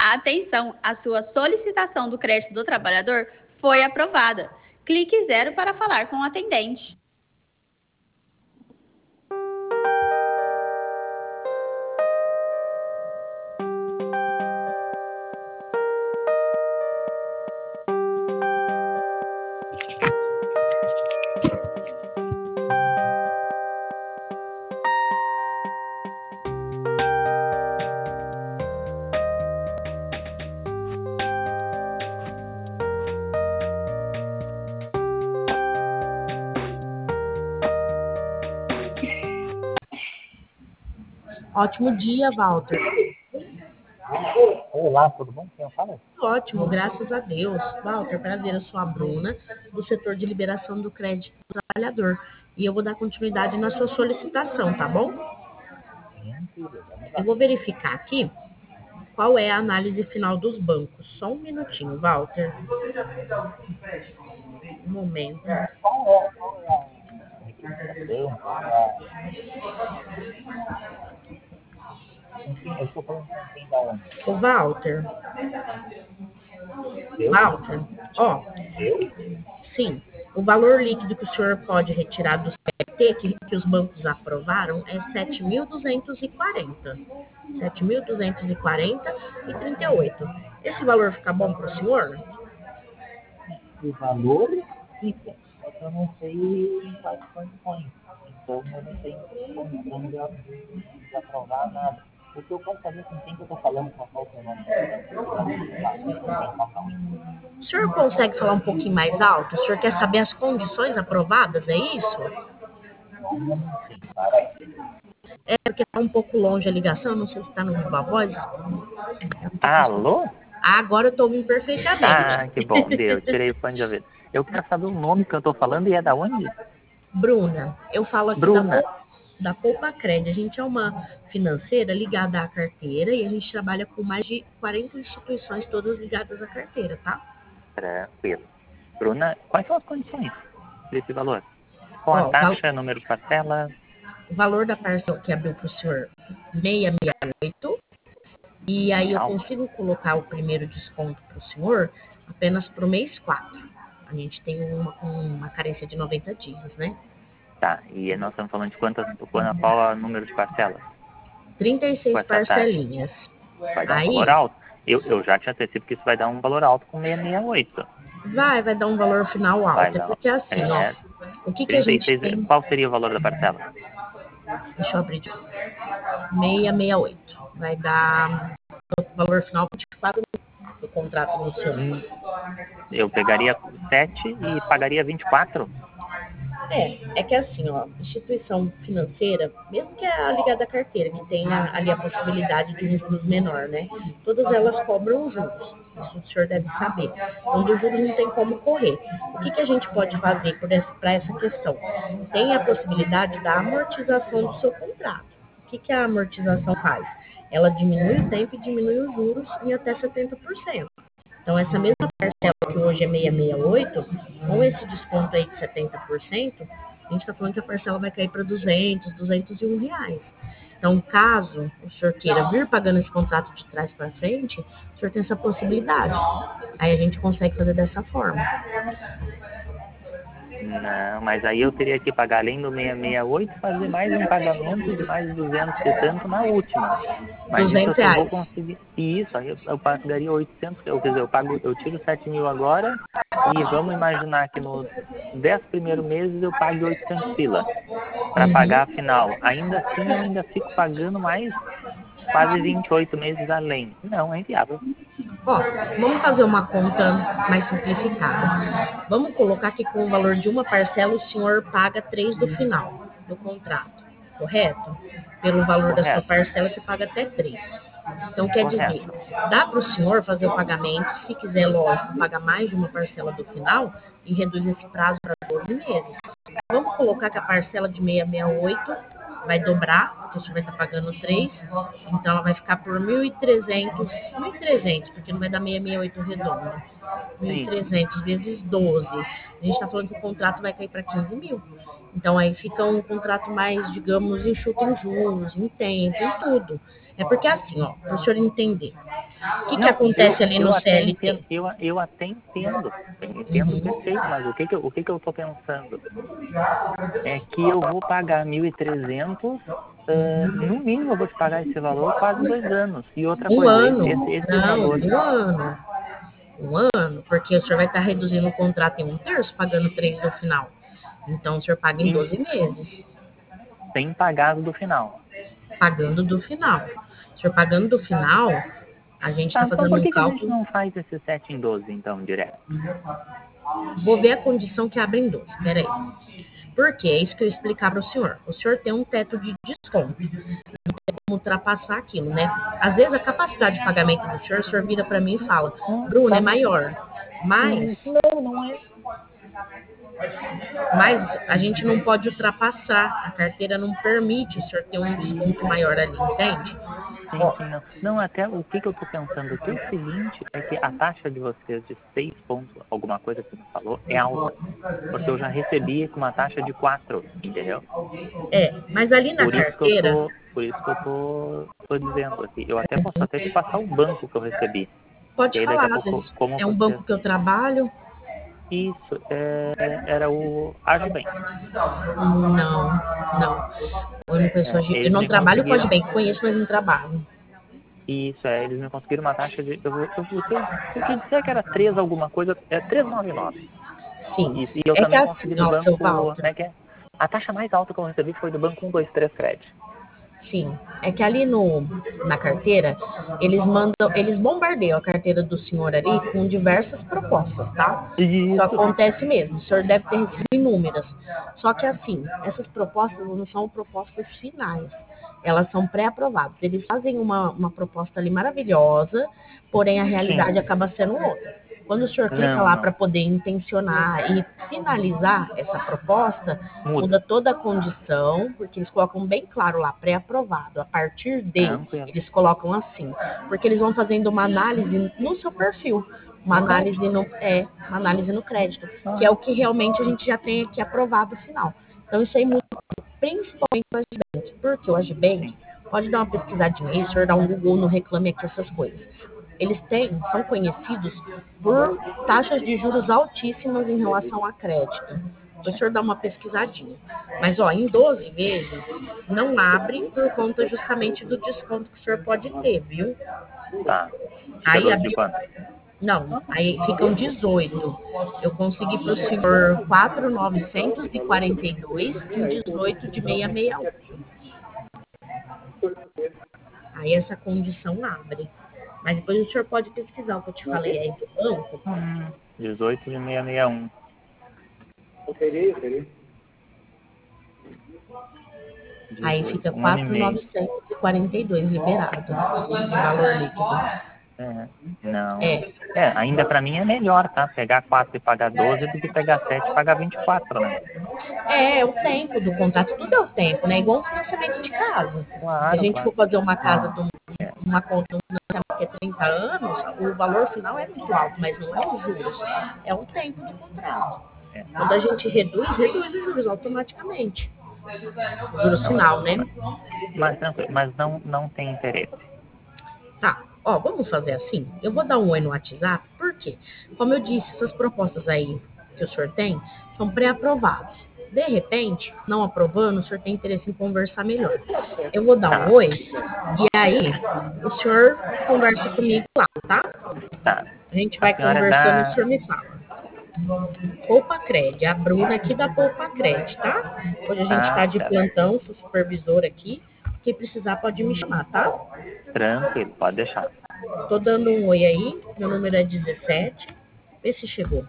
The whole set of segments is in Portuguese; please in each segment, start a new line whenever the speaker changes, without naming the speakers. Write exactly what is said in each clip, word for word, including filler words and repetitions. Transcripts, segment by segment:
Atenção, a sua solicitação do crédito do trabalhador foi aprovada. Clique zero para falar com o atendente.
Ótimo dia, Walter.
Olá, tudo bom? Quem fala?
Ótimo, graças a Deus. Walter, prazer, eu sou a Bruna, do setor de liberação do crédito do trabalhador. E eu vou dar continuidade na sua solicitação, tá bom? Eu vou verificar aqui qual é a análise final dos bancos. Só um minutinho, Walter. Um momento.
Qual é, qual é a representação? Qual é a... Eu estou falando com quem da onde?
O Walter.
Eu?
Walter, ó.
Eu?
Sim, o valor líquido que o senhor pode retirar do C P T, que, que os bancos aprovaram, é sete mil duzentos e quarenta. sete mil duzentos e quarenta e trinta e oito. Esse valor fica bom para o senhor?
O valor fica, só que eu não sei em quais condições. Então eu não tenho condição de, de aprovar nada. O que eu quero saber com quem que eu estou falando, qual é o seu nome?
O senhor consegue falar um pouquinho mais alto? O senhor quer saber as condições aprovadas, é isso? É porque está um pouco longe a ligação, não sei se está no Viva Voz.
Alô?
Ah, agora eu estou ouvindo perfeitamente.
Ah, que bom, Deus, tirei o fone de ouvido. Eu quero saber o nome que eu estou falando e é da onde?
Bruna, eu falo aqui
Bruna.
da, da Poupa Cred. A gente é uma financeira ligada à carteira e a gente trabalha com mais de quarenta instituições, todas ligadas à carteira, tá?
Tranquilo. Bruna, quais são as condições desse valor? Com a
Ó,
taxa,
val-
número de parcela?
O valor da parcela que abriu para o senhor, seiscentos e sessenta e oito. E aí eu
Não.
consigo colocar o primeiro desconto para o senhor apenas para o mês quatro. A gente tem uma, uma carência de noventa dias, né?
Tá, e nós estamos falando de quantas, qual é o número de parcelas?
trinta e
Com
seis
essa taxa?
parcelinhas.
Vai dar um
Aí,
valor alto. Eu, eu já te antecipo que isso vai dar um valor alto com seiscentos e sessenta e oito.
vai, vai dar um valor final
Vai
alto. É
dar.
porque assim,
É,
ó, o que, que a gente
trinta e seis,
tem...
qual seria o valor da parcela?
Deixa eu abrir de novo. seiscentos e sessenta e oito. Vai dar o valor final vinte e quatro mil do contrato do senhor.
Hum, eu pegaria sete e pagaria vinte e quatro?
É, é que assim, ó, instituição financeira, mesmo que a ligada à carteira, que tenha ali a possibilidade de um juros menor, né? Todas elas cobram juros. Isso o senhor deve saber. Onde o juros não tem como correr. O que, que a gente pode fazer para essa questão? Tem a possibilidade da amortização do seu contrato. O que, que a amortização faz? Ela diminui o tempo e diminui os juros em até setenta por cento. Então, essa mesma parcela que hoje é seiscentos e sessenta e oito, com esse desconto aí de setenta por cento, a gente está falando que a parcela vai cair para duzentos, duzentos e um reais. Então, caso o senhor queira vir pagando esse contrato de trás para frente, o senhor tem essa possibilidade. Aí a gente consegue fazer dessa forma.
Não, mas aí eu teria que pagar além do seiscentos e sessenta e oito, fazer mais um pagamento de mais de duzentos e tanto na última. Mas isso eu
duzentos
só vou
reais.
conseguir. E isso, aí eu, eu pagaria oitocentos, eu, quer dizer, eu, pago, eu tiro sete mil agora e vamos imaginar que nos dez primeiros meses eu pague oitocentos pila para
Uhum.
pagar a final. Ainda assim eu ainda fico pagando mais quase vinte e oito meses além. Não, é inviável.
Ó, vamos fazer uma conta mais simplificada. Vamos colocar que com o valor de uma parcela o senhor paga três do final do contrato, correto? Pelo valor da sua
Correto,
parcela você paga até três. Então quer dizer,
correto.
dá para o senhor fazer o pagamento, se quiser, lógico, pagar mais de uma parcela do final e reduz esse prazo para doze meses. Vamos colocar que a parcela de seiscentos e sessenta e oito vai dobrar, porque o senhor vai estar pagando três, então ela vai ficar por mil e trezentos, mil e trezentos, porque não vai dar seiscentos e sessenta e oito redondo. mil e trezentos vezes doze. A gente está falando que o contrato vai cair para quinze mil. Então aí fica um contrato mais, digamos, enxuto em juros, em tempo, em tudo. É porque assim, ó, para o senhor entender, O que, que acontece
eu,
ali
eu
no
até
C L T?
entendo, eu, eu até entendo, eu entendo
Uhum.
perfeito, mas o que que, eu- o que que eu tô pensando? É que eu vou pagar mil e trezentos, uh, no mínimo eu vou te pagar esse valor quase dois anos. E outra
Um
coisa, esse,
ano.
esse, esse
Não,
valor,
um ano. Um ano, porque o senhor vai estar reduzindo o contrato em um terço, pagando três no final. Então, o senhor paga em
em,
doze meses,
sem pagado do final.
pagando do final. O senhor pagando do final, a gente
Tá,
está
então
fazendo
por
um
que que a gente
cálculo.
não faz esse sete em doze, então, direto?
Vou ver a condição que abre em doze. Peraí. Porque é isso que eu ia explicar para o senhor. O senhor tem um teto de desconto. Não tem como ultrapassar aquilo, né? Às vezes a capacidade de pagamento do senhor, o senhor vira para mim e fala,
Não,
Bruno, é
tá,
maior. Mas,
não, não é.
mas a gente não pode ultrapassar. A carteira não permite o senhor ter um desconto maior ali, entende?
Sim, sim, não. Não, até o que, que eu tô pensando aqui é o seguinte, é que a taxa de vocês de seis pontos, alguma coisa que você me falou, é alta. Porque eu já recebi com uma taxa de quatro, entendeu?
É, mas ali na
Por isso que eu
carteira,
tô, por isso que eu tô, tô dizendo aqui. Eu até posso até te passar o banco que eu recebi. E
pode
aí daqui a
falar, às
pouco,
vezes
como
é um
vocês...
banco que eu trabalho.
Isso, é, era o Agibem.
Não, não. Eu não conheço,
É,
a- eu
eles
não
me
trabalho com a
conseguiram...
Agibank, conheço, mas não trabalho.
Isso, é, eles me conseguiram uma taxa de... Eu, eu, eu, se eu se eu te disser que era três alguma coisa, é trezentos e noventa e nove.
Sim.
Isso, e eu
É que
também
assim,
consegui do
ó, seu
banco,
Walter.
né, que é, a taxa mais alta que eu recebi foi do banco um dois três Credit.
Sim. É que ali no, na carteira, eles mandam, eles bombardeiam a carteira do senhor ali com diversas propostas, tá? Isso
Isso.
acontece mesmo. O senhor deve ter recebido inúmeras. Só que assim, essas propostas não são propostas finais. Elas são pré-aprovadas. Eles fazem uma, uma proposta ali maravilhosa, porém a
Sim.
realidade acaba sendo outra. Quando o senhor clica
Não,
lá
não.
para poder intencionar e finalizar essa proposta,
Muda.
muda toda a condição, porque eles colocam bem claro lá, pré-aprovado. A partir de,
Tranquilo.
eles colocam assim, porque eles vão fazendo uma análise no seu perfil, uma
No crédito.
análise no, é, uma análise no crédito, que
Ah,
é o que realmente a gente já tem aqui aprovado no final. Então isso aí muda principalmente o Agibank, porque o Agibank,
sim.
pode dar uma pesquisadinha aí, o senhor dá um Google no Reclame Aqui, essas coisas. Eles têm, são conhecidos por taxas de juros altíssimas em relação a crédito. Depois o senhor dá uma pesquisadinha. Mas, ó, em doze vezes, não abre por conta justamente do desconto que o senhor pode ter, viu?
Tá. Fica
Aí
doze de
abriu.
quanto?
Não, aí ficam dezoito. Eu consegui para o senhor quatro mil novecentos e quarenta e dois em dezoito de seiscentos e sessenta e um. Aí essa condição abre. Mas depois o senhor pode pesquisar o que eu te falei aí do banco.
Hum, dezoito de seiscentos e sessenta e um.
Aí
dezoito,
fica
um ano e
quatro mil
meio.
novecentos e quarenta e dois liberado, o valor líquido.
É, não.
É,
É, ainda pra mim é melhor, tá? Pegar quatro e pagar doze do que pegar sete e pagar vinte e quatro, né?
é, é o tempo do contrato, tudo é o tempo, né? Igual um financiamento de casa. Se a
Claro,
gente for
claro.
fazer uma casa,
Não.
de um-
É,
uma conta, um financiamento que é trinta anos, o valor final é muito alto, mas não é os juros, é o tempo do contrato.
é.
Quando a gente reduz, reduz os juros automaticamente. Juros
Não, mas,
final, né?
mas, mas tranquilo, mas não, não tem interesse.
Tá, ó, vamos fazer assim? Eu vou dar um oi no WhatsApp, por quê? Como eu disse, essas propostas aí que o senhor tem são pré-aprovados. De repente, não aprovando, o senhor tem interesse em conversar melhor. Eu vou dar um
Tá,
oi e aí o senhor conversa comigo lá, tá?
tá.
A gente
A
vai
senhora
conversando e o
dá...
senhor me fala. Poupa Cred, a Bruna aqui da Poupa Cred, tá? Hoje a gente tá
Tá,
de
certo.
plantão, sou supervisora aqui. Quem precisar pode me chamar, tá?
Tranquilo, pode deixar.
Tô dando um oi aí, meu número é dezessete. Vê se chegou.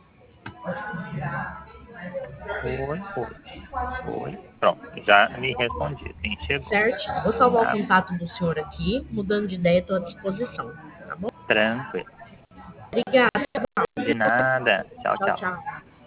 Oi, oi, oi. Pronto, já me respondi. Sim, chegou.
Certinho. Vou salvar o
Tá?
contato do senhor aqui. Mudando de ideia, estou à disposição. Tá bom?
Tranquilo.
Obrigada.
De nada. Tchau,
Tchau,
tchau.
tchau.